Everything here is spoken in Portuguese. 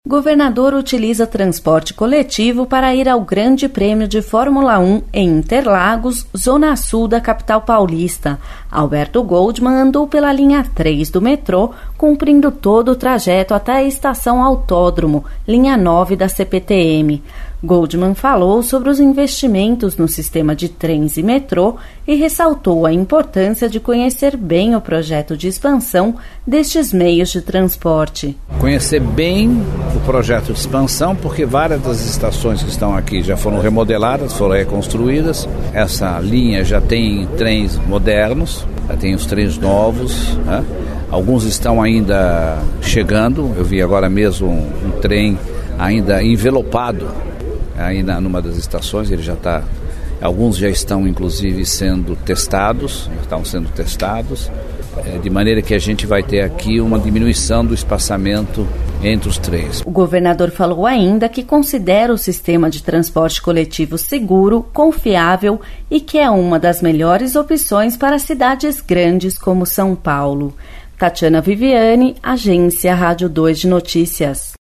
Governador utiliza transporte coletivo para ir ao Grande Prêmio de Fórmula 1 em Interlagos, zona sul da capital paulista. Alberto Goldman andou pela linha 3 do metrô, cumprindo todo o trajeto até a estação Autódromo, linha 9 da CPTM. Goldman falou sobre os investimentos no sistema de trens e metrô e ressaltou a importância de conhecer bem o projeto de expansão destes meios de transporte. Conhecer bem o projeto de expansão, porque várias das estações que estão aqui já foram remodeladas, foram reconstruídas. Essa linha já tem trens modernos, já tem os trens novos, né? Alguns estão ainda chegando. Eu vi agora mesmo um trem ainda envelopado aí numa das estações. Ele já está, alguns já estão inclusive sendo testados, de maneira que a gente vai ter aqui uma diminuição do espaçamento entre os trens. O governador falou ainda que considera o sistema de transporte coletivo seguro, confiável e que é uma das melhores opções para cidades grandes como São Paulo. Tatiana Viviane, Agência Rádio 2 de Notícias.